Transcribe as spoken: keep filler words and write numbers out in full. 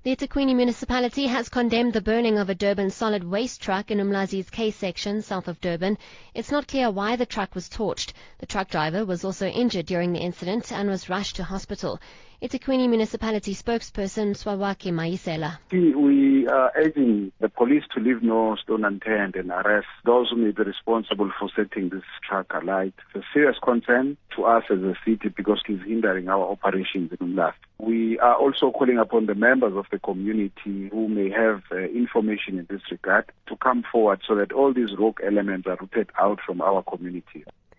The eThekwini municipality has condemned the burning of a Durban solid waste truck in Umlazi's K section south of Durban. It's not clear why the truck was torched. The truck driver was also injured during the incident and was rushed to hospital. eThekwini municipality spokesperson Swawaki Maisela. We are urging the police to leave no stone unturned and arrest those who may be responsible for setting this truck alight. It's a serious concern to us as a city because it is hindering our operations in Umlazi. We are also calling upon the members of the community who may have uh, information in this regard to come forward so that all these rogue elements are rooted out from our community.